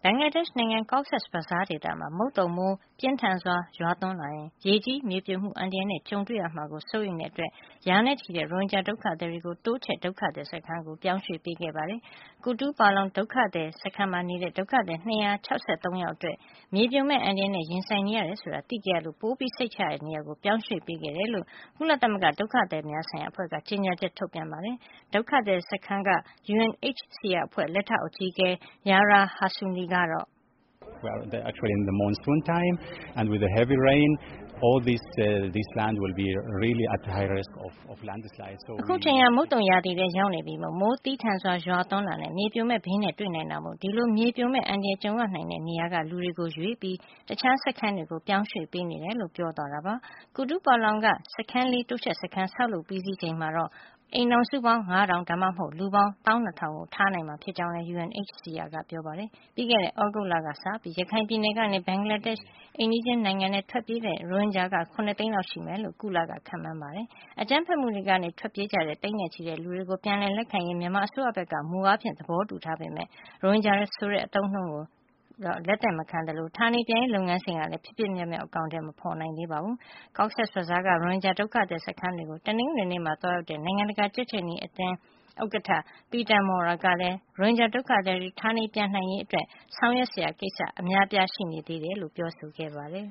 င်္ဂလားဒေ့ရှ်နိုင်ငံ Cox's Bazar ဒေသမှာမုတ်သုန်မိုးပြင်းထန်စွာရွာသွန်းလာရင်ရေကြီးမြေပြိုမှုအန္တရာယ်နဲ့ကြုံတွေ့ရမှာကိုစိုးရိမ်တဲ့အတွက်ရာနဲ့ချီတဲ့ရိုဟင်ဂျာဒုက္ခသည်တွေကိုတိုးချဲ့ဒုက္ခသည်စခန်းကိုပြောင်းရွှေ့ပေးခဲ့ပါတယ်။ Kutu Paလောင်ဒုက္ခသည်စခန်းမှာနေတဲ့ဒုက္ခသည်263ယောက်အတွက်မြေပြိုမဲ့အန္တရာယ်နဲ့ရင်ဆိုင်နေရတယ်ဆိုတာသိခဲ့ရလို့ပိုပြီးစိတ်ချရတဲ့နေရာကိုပြောင်းရွှေ့ပေးခဲ့တယ်လို့ကုလသမဂ္ဂဒုက္ခသည်များဆိုင်ရာအဖွဲ့ကကြေညာချက်ထုတ်ပြန်ပါတယ်။ဒုက္ခသည်စခန်းက UNHCR အဖွဲ့လက်ထောက်အကြီးအကဲ Yara Hasuani ကတော့ Well, actually in the monsoon time and with the heavy rain, all this land will be really at high risk of landslide. So အခုချိန်ကမုတ်တုံရာသီထဲရောက်နေပြီမိုးသီးထန်စွာရွာသွန်းတာနဲ့မြေပြိုမဲ့ဘေးနဲ့တွေ့နိုင်တာမို့ဒီလိုမြေပြိုမဲ့အန္တရာယ်ကြုံရနိုင်တဲ့နေရာကလူတွေကိုရွေးပြီးတခြားစခန်းတွေကိုပြောင်းရွှေ့ပေးနေတယ်လို့ပြောသွားတာပါ။ Kutu Palang ကစခန်းလေးတိုးချဲ့စခန်းဆောက်လုပ်ပြီးစီးချိန်မှာတော့အိမ်ထောင်စုပေါင်း 5000 ဒါမှမဟုတ်လူပေါင်း 12000 ကိုထားနိုင်မှာဖြစ်ကြောင်းလည်း UNHCR ကပြောပါတယ်။ပြီးခဲ့တဲ့သြဂုတ်လကစပြီးရခိုင်ပြည်နယ်ကနေဘင်္ဂလားဒေ့ရှ်အိမ်နီးချင်းနိုင်ငံနဲ့ထွက်ပြေးတဲ့ရိုဟင်ဂျာက7သိန်းလောက်ရှိမယ်လို့ကုလကခန့်မှန်းပါတယ်။အကြမ်းဖက်မှုတွေကနေထွက်ပြေးကြတဲ့သိန်းနဲ့ချီတဲ့လူတွေကိုပြန်လည်လက်ခံရေးမြန်မာအစိုးရဘက်ကမူအားဖြင့်သဘောတူထားပေမဲ့ရိုဟင်ဂျာဆိုတဲ့အသုံးအနှုန်းကိုလက်သက်မခံသလိုဌာနေပြန်ရေးလုပ်ငန်းစဉ်ကလည်းဖြစ်ဖြစ်မြောက်မြောက်အကောင်အထည်မဖေါ်နိုင်သေးပါဘူး။ Cox's Bazar ကရိုဟင်ဂျာဒုက္ခသည်စခန်းတွေကိုတနင်္ဂနွေနေ့မှာသွားရောက်တဲ့နိုင်ငံတကာကြက်ခြေနီအသင်းဥက္ကဋ္ဌ Peter Maurer ကလည်းရိုဟင်ဂျာဒုက္ခသည်တွေဌာနေပြန်နိုင်ရေးအတွက်ဆောင်ရွက်စရာကိစ္စအများအပြားရှိနေသေးတယ်လို့ပြောဆိုခဲ့ပါတယ်